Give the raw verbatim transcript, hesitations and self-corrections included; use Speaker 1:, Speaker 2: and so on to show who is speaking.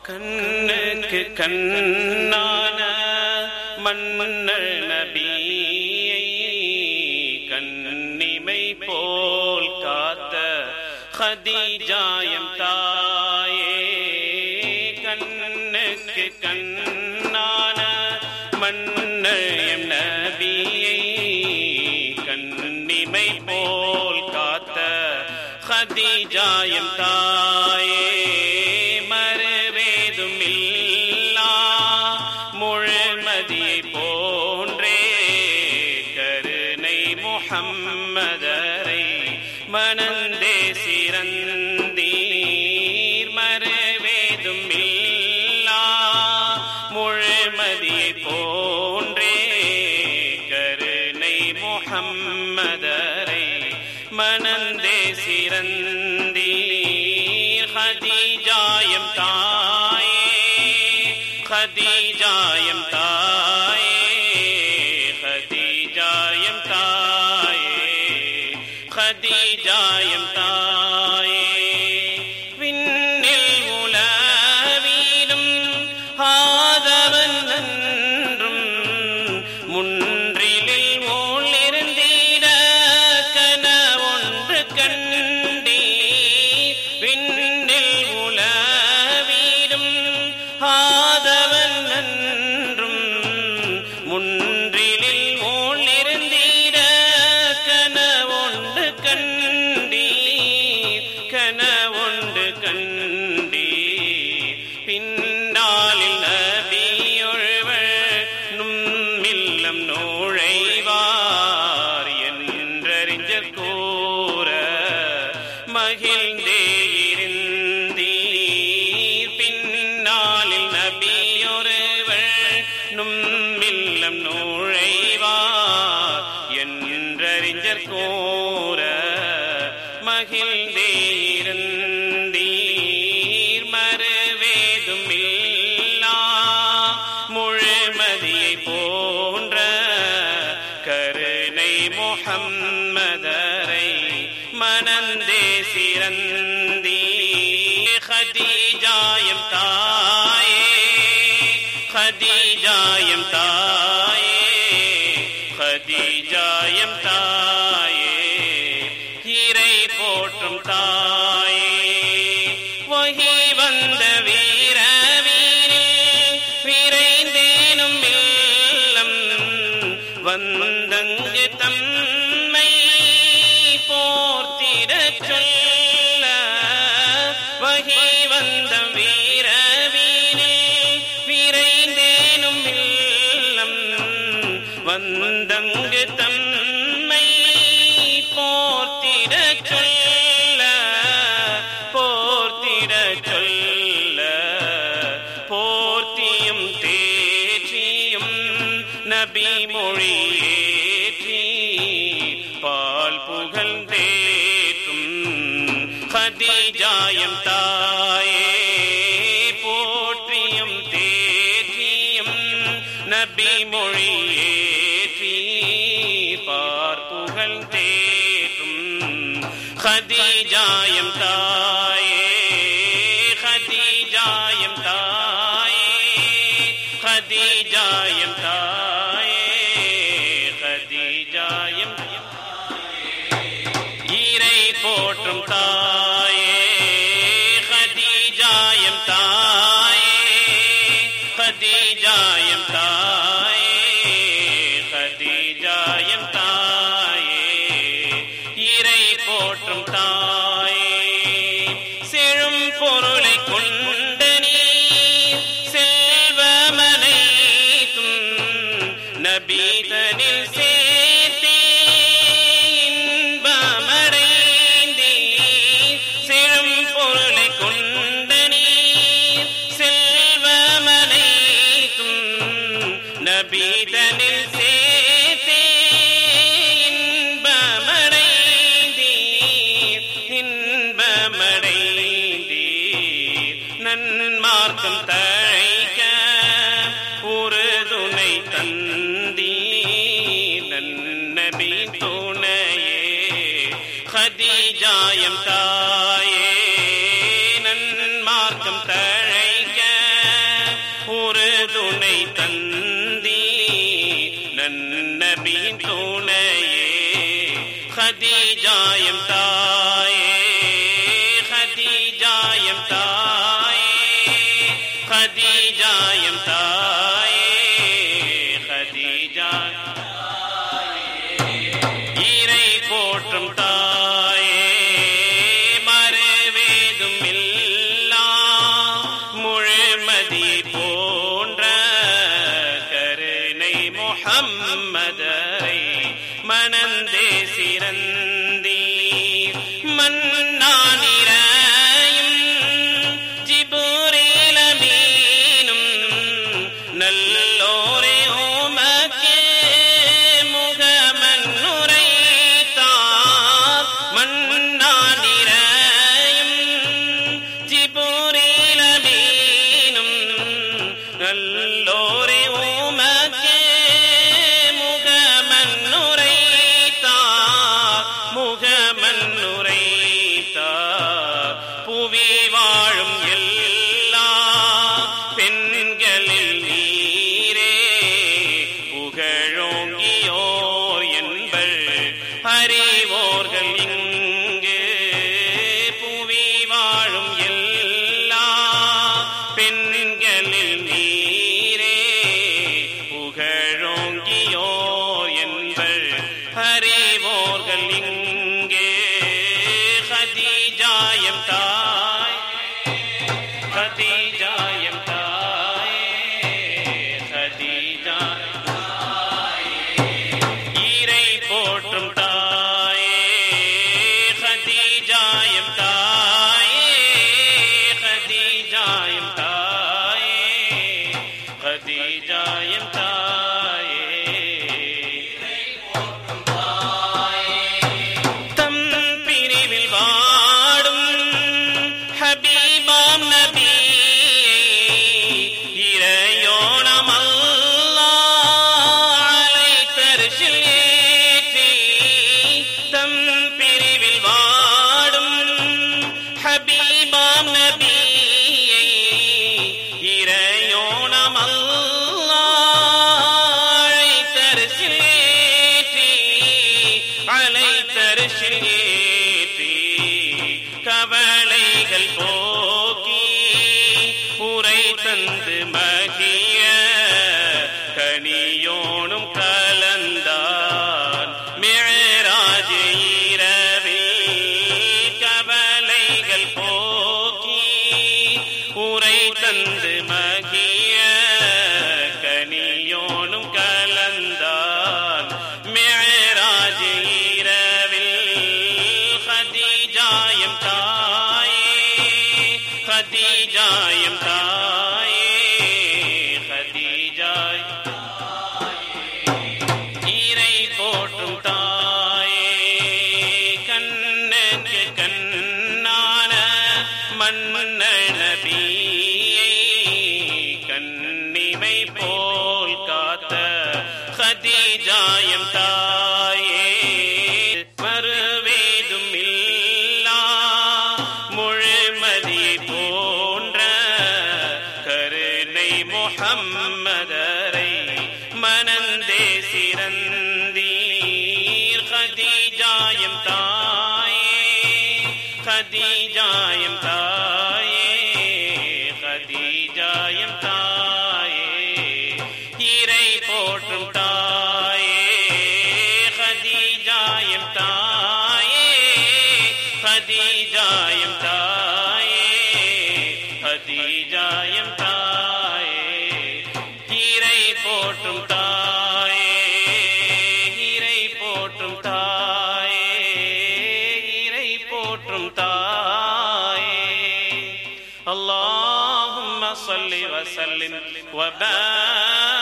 Speaker 1: கண்ணுக்கு கண்ணான மன்னர் நபியை கண்ணிமை போல் காத்த கதீஜாயம் தாயே. கண்ணுக்கு கண்ணான மன்னர் நபியை கண்ணிமை போல் காத்த கதீஜாயம் தாயே. மறுவேதும் இல்லா முழுமதியை போன்றே கருணை முஹம்மதரை மணந்தே சிறந்தீர். மறுவேதும் இல்லா முழுமதியை போன்றே கருணை முஹம்மதரை மணந்தே சிறந்தீர். கதீஜாயம் தாயே, கதீஜாயம் தாயே, கதீஜாயம் தாயே, கதீஜாயம் தாயே. விண்ணில் உலவிலும் ஆதவன் நன்றும் முன்றிலில் ஓளிருந்திட கனவொன்று கண்டீ. விண்ணில் உலவிலும் ஆதவன் நன்றும் முன்றிலில் ஓளிருந்திட கனவொன்று கண்டீ, கனவொன்று கண்டீ. பின்னாளில் நபியொருவர் நும்மில்லம் நுழைவார் என்றறிஞ்ச கூற மகிழ்ந்தே இருந்தீர். பின்னாளில் நபியொருவர் நும்மில்லம் நுழைவார் என்றறிஞ்ச கூற மகிழ்ந்தே இருந்தீர். மறுவேதும் இல்லா முழுமதியை போன்ற கருணை முஹம்மதரை மணந்தே சிறந்தீர். கதீஜாயம் தாயே, கதீஜாயம் தாயே, கதீஜாயம் தாயே, இறை போற்றும் தாயே. வஹி வந்த வீரவீரில் விரைந்தேனும் இல்லம் வந்தங்கு தம்மை போர்த்திடச் சொல்ல. வஹி வந்த வீரவீரில் விரைந்தேனும் இல்லம் வந்தங்கு தம்மை போர்த்திடச் சொல்ல, போர்த்திடச் சொல்ல. போர்த்தியும் தேற்றியும் நபி மொழியேற்றி பால் புகழ்ந்தேற்றும் கதீஜாயம் தாயே. போற்றியும் தேற்றியும் நபி மொழியேற்றி பார் புகழ்ந்தேற்றும் கதீஜாயம் தாயே, கதீஜாயம் தாயே, கதீஜாயம் தாயே, கதீஜாயம் இறை போற்றும் தாயே. கதீஜாயம் தாயே, கதீஜாயம் தாயே, கதீஜாயம் தாயே, இறை போற்றும் தாயே. செழும் பொருளை கொண்ட நீர் செல்வமனைத்தும் நபீதனில் சேர்த்தே இன்பமடைந்தீர். செழும் பொருளை கொண்ட நீர் செல்வமனைத்தும் நபீதனில் சேர்த்தே இன்பமடைந்தீர், இன்பமடைந்தீர். நன்மார்க்கம் தழைக்க உறுதுணை தந்தீர் நன்னபி துணையே. கதீஜாயம் தாயே, நன்மார்க்கம் தழைக்க நபியின் துணையே ஹதீஜாயம் தாயே ஹதீஜாயம் தாயே ஹதீஜாயம் தாயே ஹதீஜா ஈரை போற்றும் தாயே மறுவேதும் இல்லா முழுமதி போன்ற கருணை முஹம்மதரை மனந்தே சிறந்தீர் மன்னானிரையும் ஜிபுரீல் அமீனும் நல்லோரே உமக்கே முகமன்னுரைத்தார் மன்னானிரையும் ஜிபுரீல் அமீனும் நல்லோரே உமக்கே முகமன்னுரைத்தார் புவி வாழும் எல்லா பெண்களில் நீரே புகழோங்கியோர் என்பர் அறிவோர்கள் இங்கு புவி வாழும் எல்லா பெண்களில் நீரே புகழோங்கியோர் என்பர் அறிவோர்கள் இங்கே ஹதீஜாயம் தாய் ஹதீஜாயம் தாயே ஹதீஜா ஈரை போற்றும் தாயே ஹதீஜாயம் தாயே ஹதீஜாயம் தாயே ஹதீஜாயம் தாயே தம் பிரிவில் வாடும் ஹபீபாம் நபியை இறையோணம் அல்லாஹ் அலைத்தர்ஷில் ஏற்றி தம் பிரிவில் வாடும் ஹபீபாம் நபியை இறையோணம் அல்லாஹ் அலைத்தர்ஷில் ஏற்றி அலைத்தர்ஷில் ஏற்றி கவலைகள் போக்கி உரை தந்து மகிய கனியோனும் கலந்தான் மிஅராஜ் இரவில் கவலைகள் போக்கி உரை தந்து மகிய கனியோனும் கலந்தான் மிஅராஜ் இரவில் ஹதீஜாயம் தாயே ஹதீஜாயம் தாயே ஹதீஜாய் ஈரை போற்றும் தாயே கண்ணுக்கு கண்ணான மன்ன நபியை கண்ணிமை போல் காத்த ஹதீஜாயம் தாயே மறுவேதும் இல்லா முழுமதி போன்ற கருணை முஹம்மதரை மனந்தே சிறந்தீர் ஹதீஜாயம் தாயே ஹதீஜாயம் தாயே ஹதீஜாயம் தாயே ஈரை போற்றும் தாயே ஹதீஜாயம் தாயே ஹதீஜாயம் தாயே ஹதீஜாயம் தாயே ஈரை போற்றும் தாயே ஈரை போற்றும் தாயே ஈரை போற்றும் தாயே அல்லாஹும்ம ஸல்லி வஸல்லிம் வபாரிக்